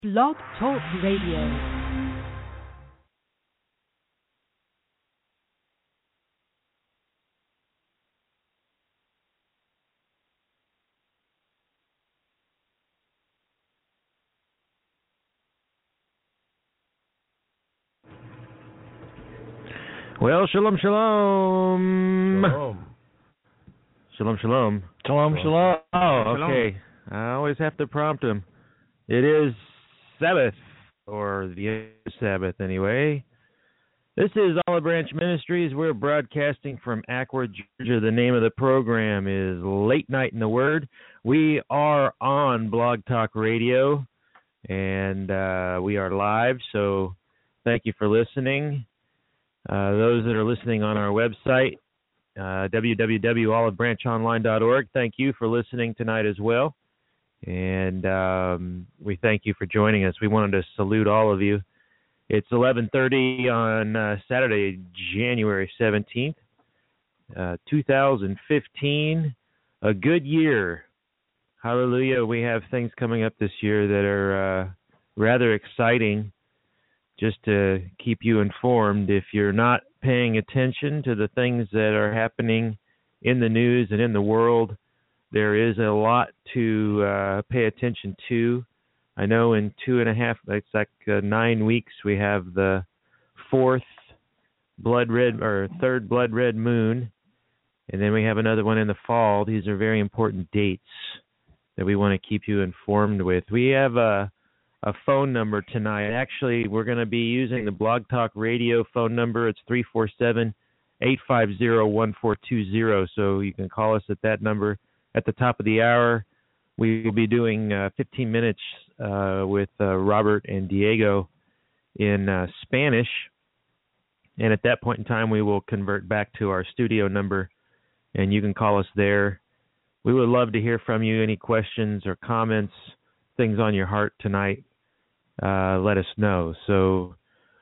Blog Talk Radio. Well, shalom, shalom. Shalom, shalom. Shalom, shalom. Oh, okay. I always have to prompt him. It is Sabbath, or the Sabbath anyway. This is Olive Branch Ministries. We're broadcasting from Acworth, Georgia. The name of the program is Late Night in the Word. We are on Blog Talk Radio, and we are live, so thank you for listening. Those that are listening on our website, www.olivebranchonline.org, thank you for listening tonight as well. And we thank you for joining us. We wanted to salute all of you. It's 11:30 on Saturday, January 17th, 2015. A good year. Hallelujah. We have things coming up this year that are rather exciting. Just to keep you informed, if you're not paying attention to the things that are happening in the news and in the world, there is a lot to pay attention to. I know in 9 weeks, we have the third blood red moon, and then we have another one in the fall. These are very important dates that we want to keep you informed with. We have a phone number tonight. Actually, we're going to be using the Blog Talk Radio phone number. It's 347-850-1420, so you can call us at that number. At the top of the hour, we will be doing 15 minutes with Robert and Diego in Spanish, and at that point in time, we will convert back to our studio number, and you can call us there. We would love to hear from you. Any questions or comments, things on your heart tonight, let us know. So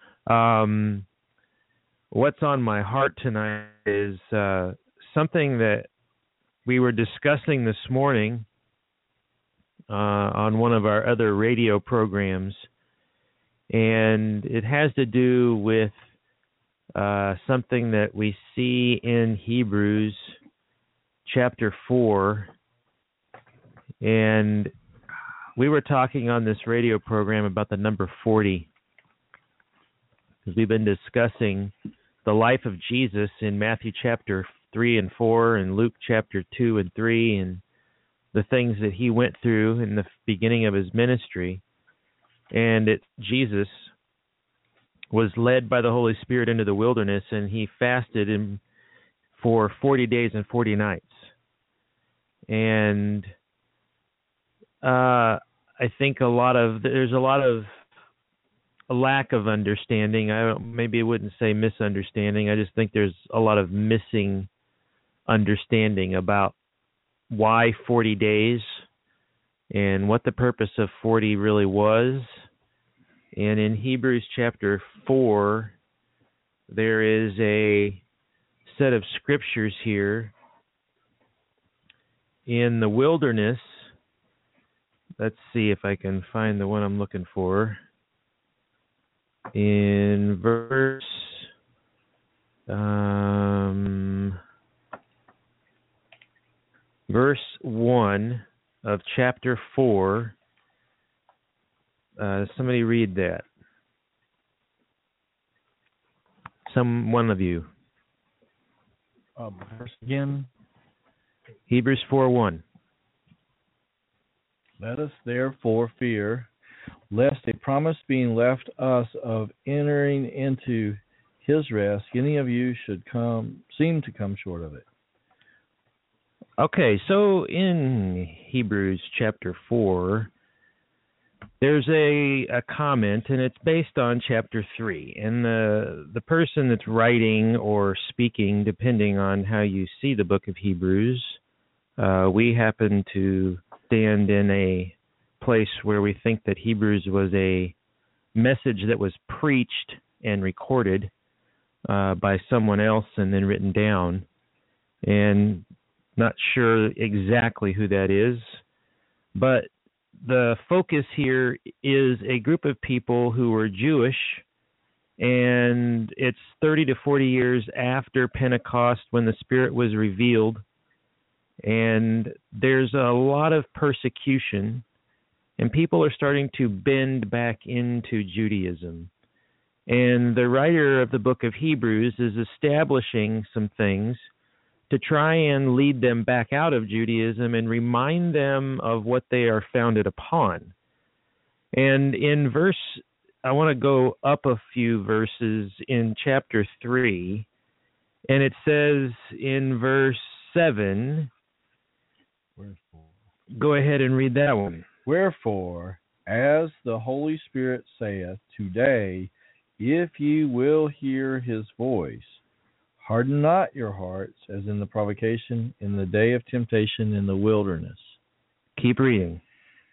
what's on my heart tonight is something that we were discussing this morning on one of our other radio programs, and it has to do with something that we see in Hebrews chapter 4, and we were talking on this radio program about the number 40, because we've been discussing the life of Jesus in Matthew chapter 3 and 4 and Luke chapter 2 and 3 and the things that he went through in the beginning of his ministry. And Jesus was led by the Holy Spirit into the wilderness, and he fasted for 40 days and 40 nights. And I think there's a lot of a lack of understanding. Maybe I wouldn't say misunderstanding. I just think there's a lot of missing understanding about why 40 days and what the purpose of 40 really was. And in Hebrews chapter 4, there is a set of scriptures here. In the wilderness, let's see if I can find the one I'm looking for. In verse 1 of chapter 4, somebody read that. One of you. Verse again. Hebrews 4:1. Let us therefore fear, lest a promise being left us of entering into his rest, any of you should seem to come short of it. Okay, so in Hebrews chapter 4, there's a comment, and it's based on chapter 3. And the person that's writing or speaking, depending on how you see the book of Hebrews, we happen to stand in a place where we think that Hebrews was a message that was preached and recorded by someone else and then written down. And not sure exactly who that is, but the focus here is a group of people who were Jewish, and it's 30 to 40 years after Pentecost when the Spirit was revealed, and there's a lot of persecution, and people are starting to bend back into Judaism. And the writer of the book of Hebrews is establishing some things to try and lead them back out of Judaism and remind them of what they are founded upon. And in I want to go up a few verses in chapter 3, and it says in verse 7, Wherefore? Go ahead and read that one. Wherefore, as the Holy Spirit saith, today, if ye will hear his voice, harden not your hearts, as in the provocation in the day of temptation in the wilderness. Keep reading.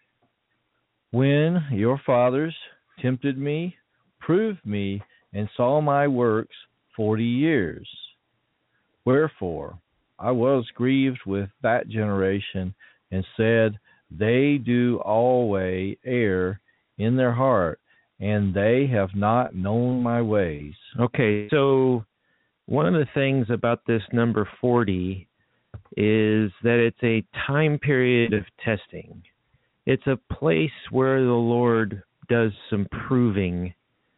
When your fathers tempted me, proved me, and saw my works 40 years. Wherefore, I was grieved with that generation, and said, they do always err in their heart, and they have not known my ways. Okay, so one of the things about this number 40 is that it's a time period of testing. It's a place where the Lord does some proving.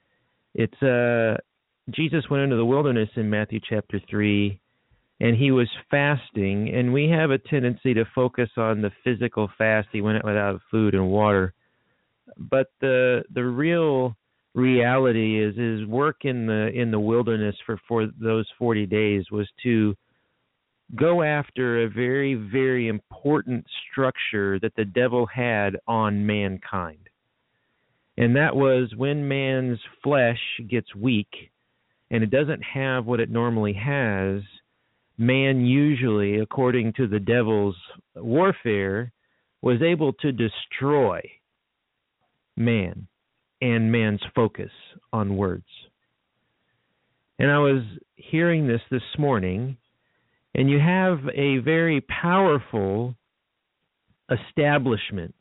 Jesus went into the wilderness in Matthew chapter 3, and he was fasting, and we have a tendency to focus on the physical fast. He went without food and water. But the real reality is his work in the wilderness for those 40 days was to go after a very, very important structure that the devil had on mankind. And that was when man's flesh gets weak and it doesn't have what it normally has, man usually, according to the devil's warfare, was able to destroy man and man's focus on words. And I was hearing this morning, and you have a very powerful establishment,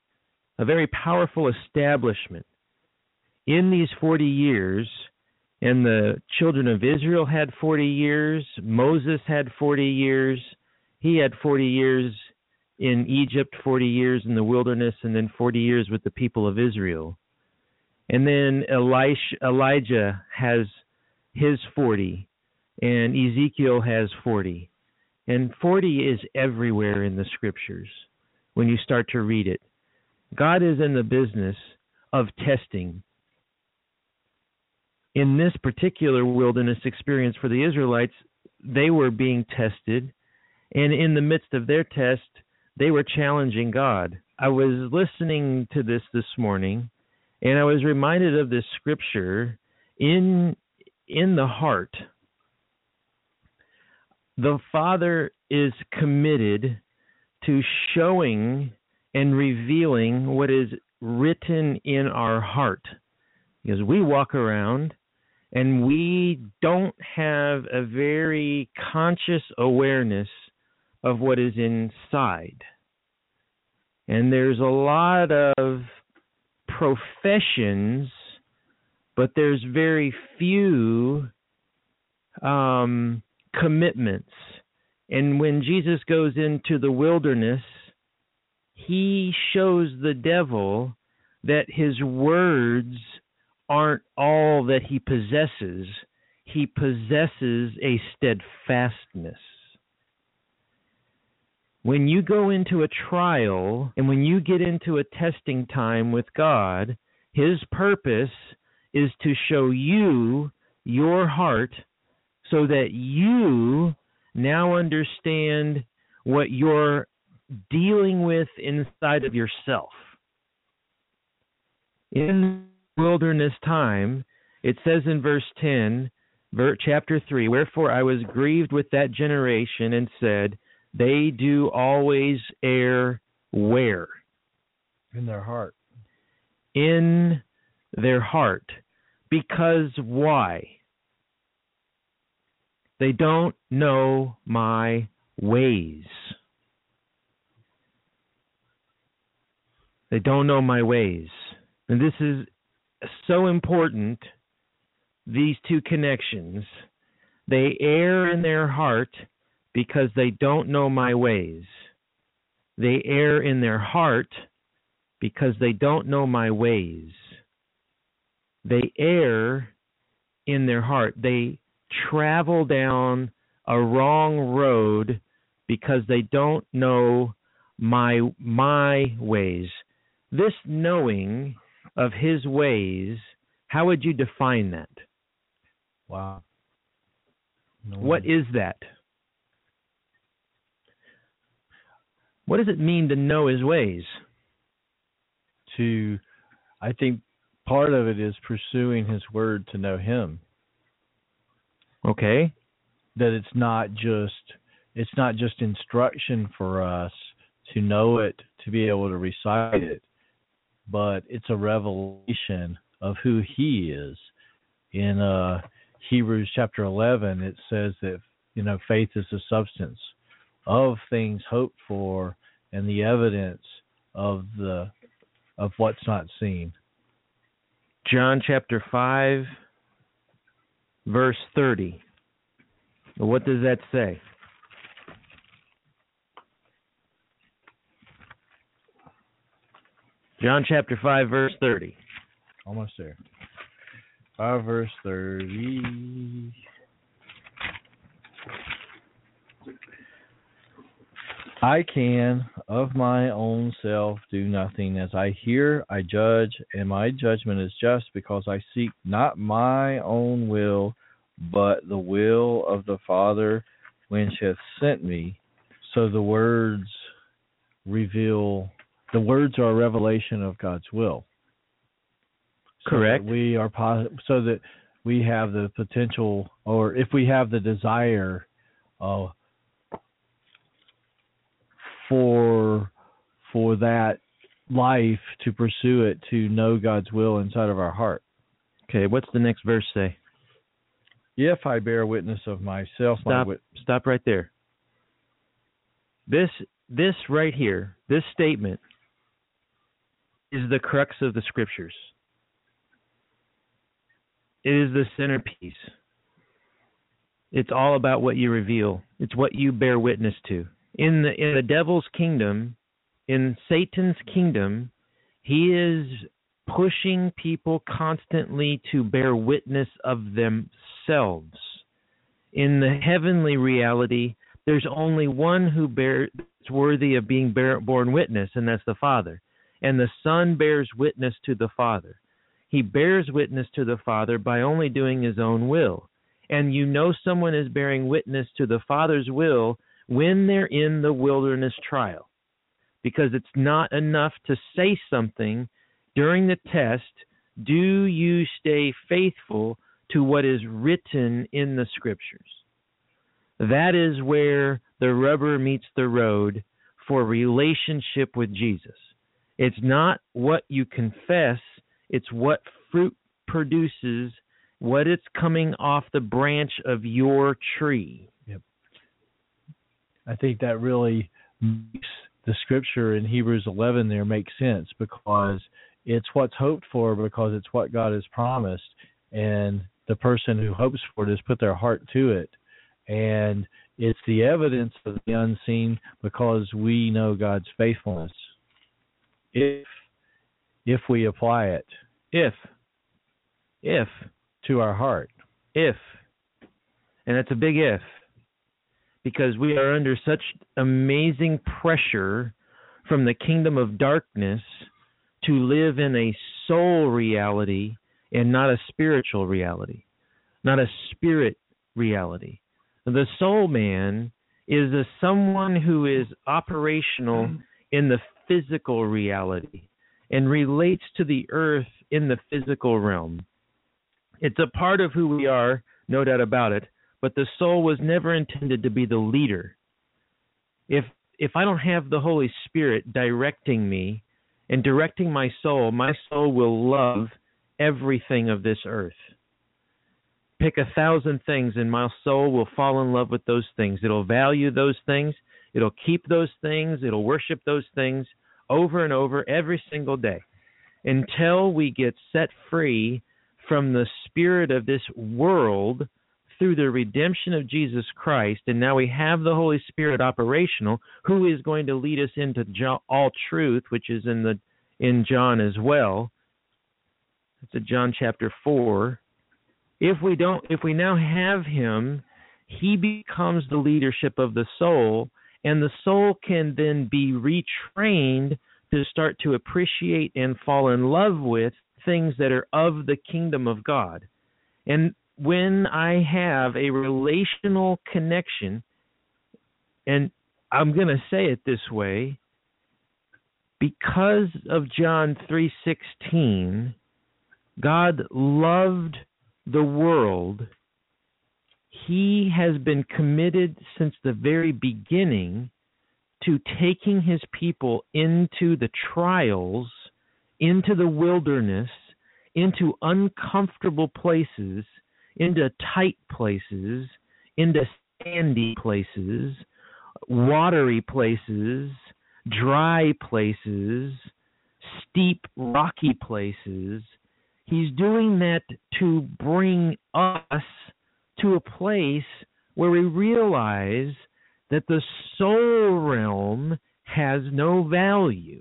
in these 40 years. And the children of Israel had 40 years. Moses had 40 years. He had 40 years in Egypt, 40 years in the wilderness, and then 40 years with the people of Israel. And then Elijah has his 40, and Ezekiel has 40. And 40 is everywhere in the scriptures when you start to read it. God is in the business of testing. In this particular wilderness experience for the Israelites, they were being tested, and in the midst of their test, they were challenging God. I was listening to this morning, and I was reminded of this scripture, in the heart. The Father is committed to showing and revealing what is written in our heart. Because we walk around and we don't have a very conscious awareness of what is inside. And there's a lot of professions, but there's very few commitments. And when Jesus goes into the wilderness, he shows the devil that his words aren't all that he possesses. He possesses a steadfastness. When you go into a trial and when you get into a testing time with God, his purpose is to show you your heart so that you now understand what you're dealing with inside of yourself. In wilderness time, it says in verse 10, chapter 3, wherefore I was grieved with that generation and said, they do always err where? In their heart. In their heart. Because why? They don't know my ways. They don't know my ways. And this is so important, these two connections. They err in their heart because they don't know my ways. They err in their heart because they don't know my ways. They err in their heart. They travel down a wrong road because they don't know my ways. This knowing of his ways, how would you define that? Wow. What is that? What does it mean to know his ways? I think part of it is pursuing his word to know him. Okay. That it's not just instruction for us to know it, to be able to recite it, but it's a revelation of who he is. In Hebrews chapter 11, it says that, faith is the substance of things hoped for and the evidence of what's not seen. John chapter 5, verse 30. What does that say? John chapter 5, verse 30. Almost there. 5 verse 30. I can of my own self do nothing. As I hear, I judge, and my judgment is just, because I seek not my own will, but the will of the Father which hath sent me. So the words are a revelation of God's will. Correct. So that we have the potential, or if we have the desire for that life, to pursue it, to know God's will inside of our heart. Okay, what's the next verse say? If I bear witness of myself... Stop right there. This right here, this statement, is the crux of the Scriptures. It is the centerpiece. It's all about what you reveal. It's what you bear witness to. In the devil's kingdom, in Satan's kingdom, he is pushing people constantly to bear witness of themselves. In the heavenly reality, there's only one who is worthy of being borne witness, and that's the Father. And the Son bears witness to the Father. He bears witness to the Father by only doing his own will. And someone is bearing witness to the Father's will when they're in the wilderness trial. Because it's not enough to say something during the test. Do you stay faithful to what is written in the Scriptures? That is where the rubber meets the road for relationship with Jesus. It's not what you confess, it's what fruit produces, what it's coming off the branch of your tree. Yep. I think that really makes the Scripture in Hebrews 11 there make sense, because it's what's hoped for, because it's what God has promised, and the person who hopes for it has put their heart to it. And it's the evidence of the unseen, because we know God's faithfulness. If we apply it. If. To our heart. If. And it's a big if. Because we are under such amazing pressure from the kingdom of darkness to live in a soul reality and not a spiritual reality. Not a spirit reality. The soul man is someone who is operational in the physical reality and relates to the earth in the physical realm. It's a part of who we are, no doubt about it, but the soul was never intended to be the leader. If I don't have the Holy Spirit directing me and directing my soul will love everything of this earth. Pick 1,000 things and my soul will fall in love with those things. It'll value those things. It'll keep those things. It'll worship those things over and over every single day until we get set free from the spirit of this world through the redemption of Jesus Christ. And now we have the Holy Spirit operational, who is going to lead us into all truth, which is in John as well. It's in John chapter 4. If we now have him, he becomes the leadership of the soul, and the soul can then be retrained to start to appreciate and fall in love with things that are of the kingdom of God. And when I have a relational connection, and I'm going to say it this way, because of John 3:16, God loved the world. He has been committed since the very beginning to taking his people into the trials, into the wilderness, into uncomfortable places, into tight places, into sandy places, watery places, dry places, steep, rocky places. He's doing that to bring us to a place where we realize that the soul realm has no value.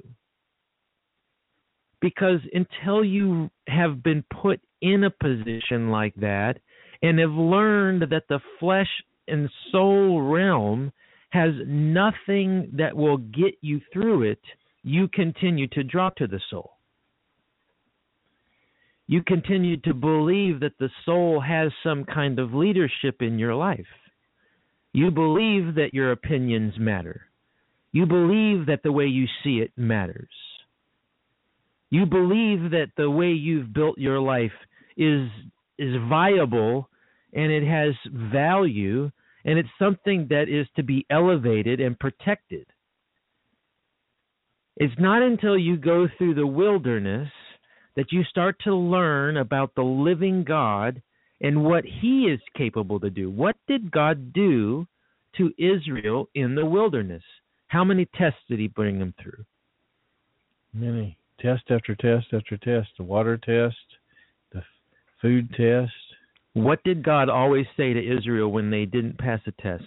Because until you have been put in a position like that and have learned that the flesh and soul realm has nothing that will get you through it, you continue to drop to the soul. You continue to believe that the soul has some kind of leadership in your life. You believe that your opinions matter. You believe that the way you see it matters. You believe that the way you've built your life is viable and it has value, and it's something that is to be elevated and protected. It's not until you go through the wilderness that you start to learn about the living God and what he is capable to do. What did God do to Israel in the wilderness? How many tests did he bring them through? Many. Test after test after test. The water test, the food test. What did God always say to Israel when they didn't pass a test?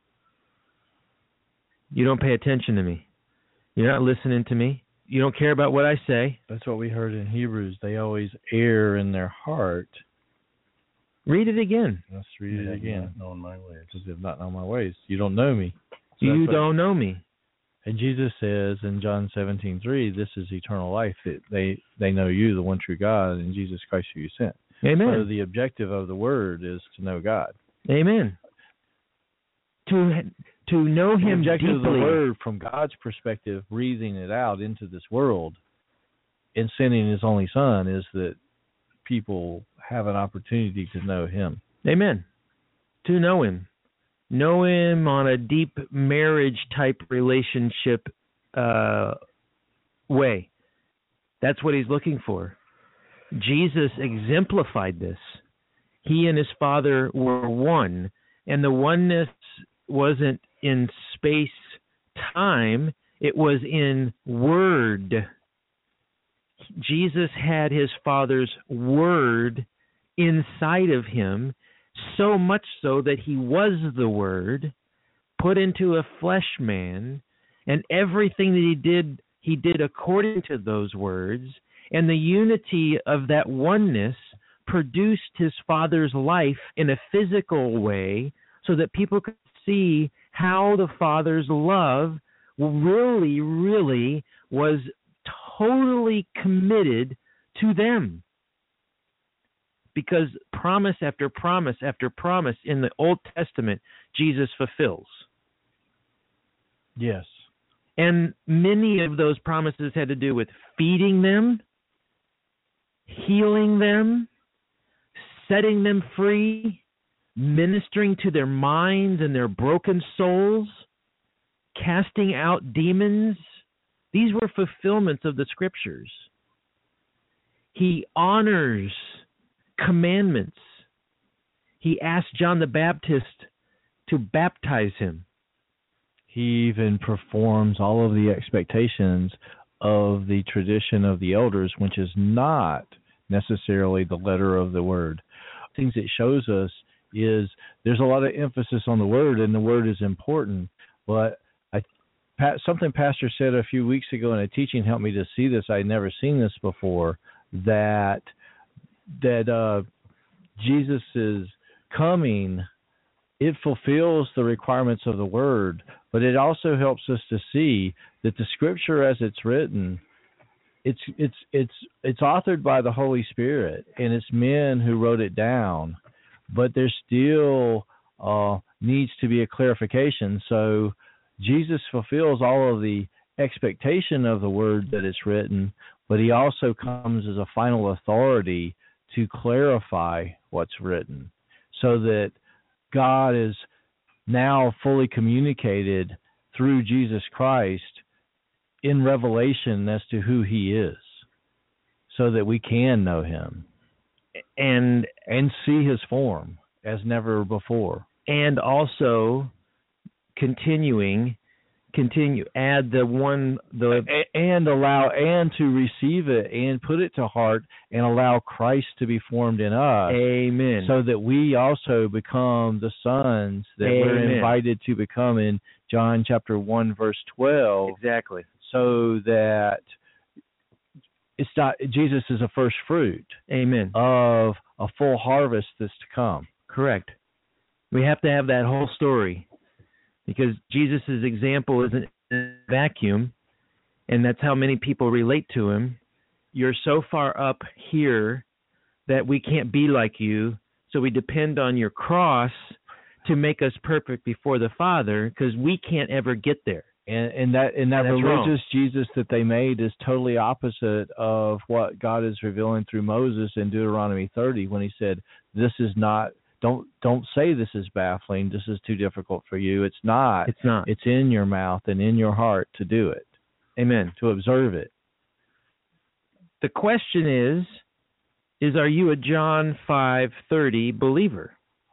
You don't pay attention to me. You're not listening to me. You don't care about what I say. That's what we heard in Hebrews. They always err in their heart. Read it again. Let's read it again. Not known my ways. Because they've not known my ways. You don't know me. So you don't know me. And Jesus says in John 17:3, this is eternal life, that they know you, the one true God, and Jesus Christ who you sent. Amen. So the objective of the word is to know God. Amen. To know him the objective deeply. of the word, from God's perspective, breathing it out into this world and sending his only son, is that people have an opportunity to know him. Amen. To know him. Know him on a deep marriage-type relationship way. That's what he's looking for. Jesus exemplified this. He and his Father were one, and the oneness wasn't in space-time, it was in word. Jesus had his Father's word inside of him, so much so that he was the Word, put into a flesh man, and everything that he did according to those words, and the unity of that oneness produced his Father's life in a physical way so that people could see how the Father's love really, really was totally committed to them. Because promise after promise after promise in the Old Testament, Jesus fulfills. Yes. And many of those promises had to do with feeding them, healing them, setting them free, ministering to their minds and their broken souls, casting out demons. These were fulfillments of the Scriptures. He honors commandments. He asked John the Baptist to baptize him. He even performs all of the expectations of the tradition of the elders, which is not necessarily the letter of the word. Things it shows us is there's a lot of emphasis on the word, and the word is important. But something Pastor said a few weeks ago in a teaching helped me to see this. I'd never seen this before, that Jesus' coming, it fulfills the requirements of the word, but it also helps us to see that the scripture as it's written, it's authored by the Holy Spirit, and it's men who wrote it down, but there still needs to be a clarification. So Jesus fulfills all of the expectation of the word that it's written, but he also comes as a final authority to clarify what's written, so that God is now fully communicated through Jesus Christ in revelation as to who he is, so that we can know him and see his form as never before. And also add and allow and to receive it and put it to heart and allow Christ to be formed in us. Amen. So that we also become the sons that Amen. we're invited to become in John chapter 1 verse 12. Exactly. So that it's not, Jesus is a first fruit. Amen. Of a full harvest that's to come. Correct. We have to have that whole story, because Jesus' example isn't a vacuum, and that's how many people relate to him. You're so far up here that we can't be like you, so we depend on your cross to make us perfect before the Father, because we can't ever get there. And that religious wrong. Jesus that they made is totally opposite of what God is revealing through Moses in Deuteronomy 30, when he said, "This is not." Don't say this is baffling. This is too difficult for you. It's not. It's not. It's in your mouth and in your heart to do it. Amen. To observe it. The question is are you a John 5:30 believer?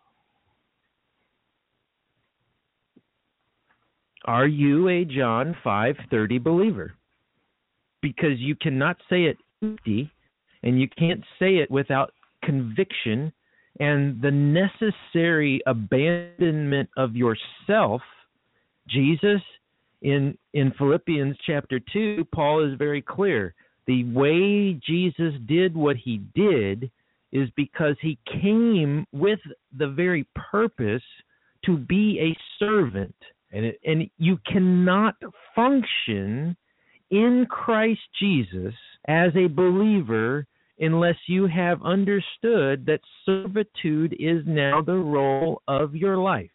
Are you a John 5:30 believer? Because you cannot say it empty, and you can't say it without conviction and the necessary abandonment of yourself. Jesus, in Philippians chapter 2, Paul is very clear. The way Jesus did what he did is because he came with the very purpose to be a servant. And you cannot function in Christ Jesus as a believer unless you have understood that servitude is now the role of your life.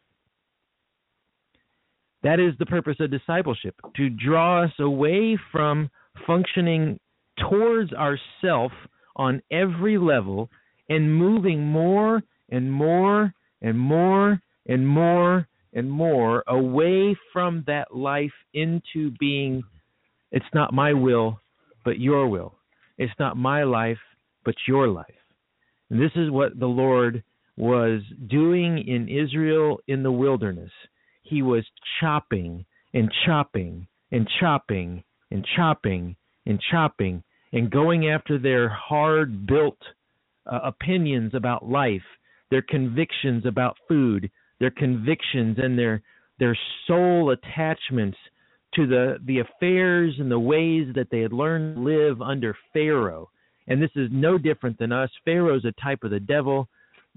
That is the purpose of discipleship, to draw us away from functioning towards ourself on every level and moving more and more and more and more and more away from that life into being, it's not my will, but your will. It's not my life, but your life. And this is what the Lord was doing in Israel in the wilderness. He was chopping and chopping and chopping and chopping and chopping and going after their hard-built opinions about life, their convictions about food, their convictions and their soul attachments to the affairs and the ways that they had learned to live under Pharaoh. And this is no different than us. Pharaoh's a type of the devil.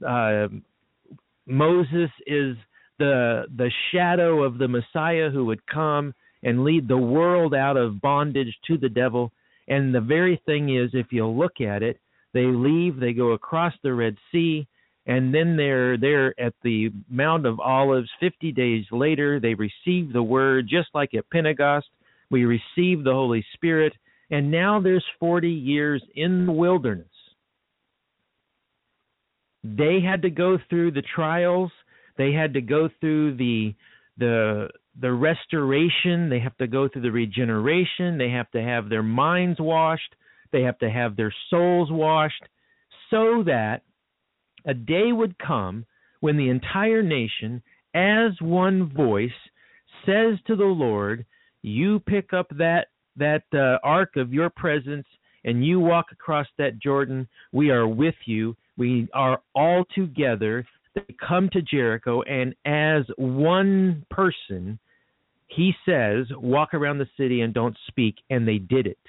Moses is the shadow of the Messiah who would come and lead the world out of bondage to the devil. And the very thing is, if you look at it, they leave, they go across the Red Sea, and then they're there at the Mount of Olives 50 days later. They receive the word, just like at Pentecost. We receive the Holy Spirit, and now there's 40 years in the wilderness. They had to go through the trials. They had to go through the restoration. They have to go through the regeneration. They have to have their minds washed. They have to have their souls washed, so that a day would come when the entire nation, as one voice, says to the Lord, you pick up that that ark of your presence and you walk across that Jordan, we are with you. We are all together. They come to Jericho, and as one person, he says, walk around the city and don't speak, and they did it.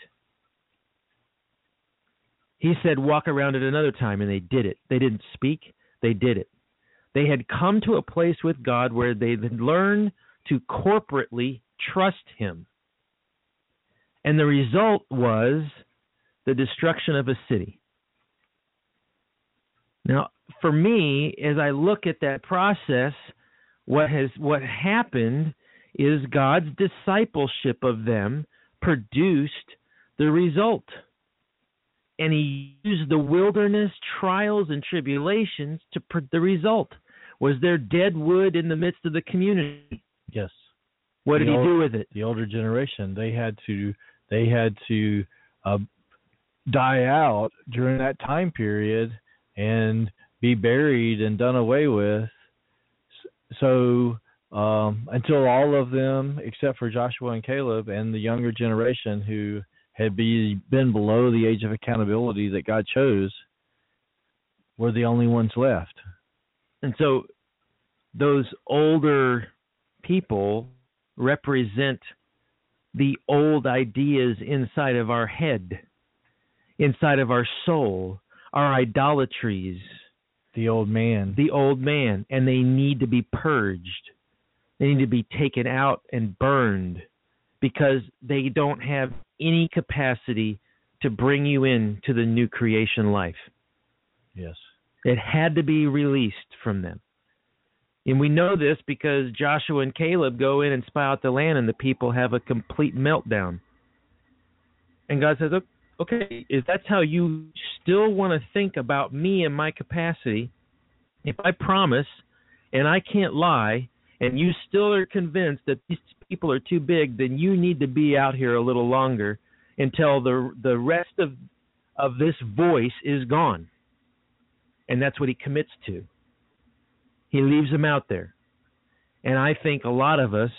He said, walk around it another time, and they did it. They didn't speak, they did it. They had come to a place with God where they had learned to corporately trust him. And the result was the destruction of a city. Now, for me, as I look at that process, what happened is God's discipleship of them produced the result. And he used the wilderness, trials, and tribulations to the result. Was there dead wood in the midst of the community? Yes. What did he do with it? The older generation, they had to die out during that time period and be buried and done away with. So until all of them, except for Joshua and Caleb and the younger generation who had been below the age of accountability that God chose, were the only ones left. And so those older people represent the old ideas inside of our head, inside of our soul, our idolatries. The old man. The old man. And they need to be purged. They need to be taken out and burned because they don't have any capacity to bring you into the new creation life. Yes. It had to be released from them. And we know this because Joshua and Caleb go in and spy out the land and the people have a complete meltdown. And God says, okay, if that's how you still want to think about me and my capacity, if I promise and I can't lie and you still are convinced that these people are too big, then you need to be out here a little longer until the rest of this voice is gone. And that's what he commits to. He leaves them out there. And I think all of us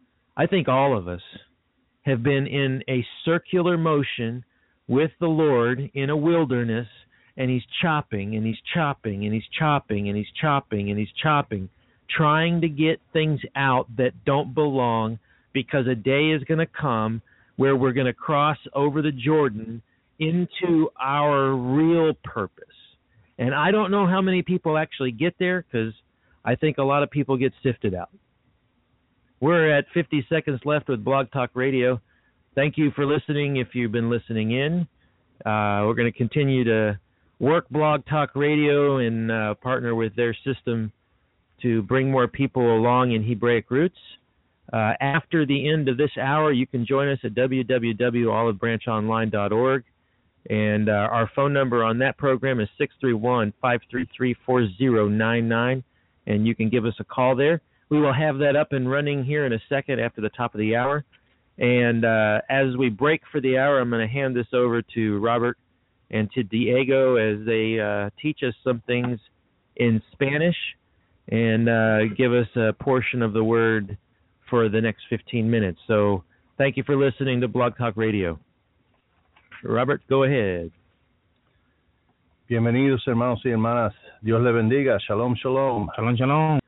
have been in a circular motion with the Lord in a wilderness, and he's chopping, and he's chopping, and he's chopping, and he's chopping, and he's chopping, trying to get things out that don't belong, because a day is going to come where we're going to cross over the Jordan into our real purpose. And I don't know how many people actually get there, because I think a lot of people get sifted out. We're at 50 seconds left with Blog Talk Radio. Thank you for listening if you've been listening in. We're going to continue to work Blog Talk Radio and partner with their system to bring more people along in Hebraic roots. After the end of this hour, you can join us at www.olivebranchonline.org. And our phone number on that program is 631-533-4099, and you can give us a call there. We will have that up and running here in a second after the top of the hour. And as we break for the hour, I'm going to hand this over to Robert and to Diego as they teach us some things in Spanish and give us a portion of the word for the next 15 minutes. So thank you for listening to Blog Talk Radio. Robert, go ahead. Bienvenidos, hermanos y hermanas. Dios le bendiga. Shalom, shalom. Shalom, shalom.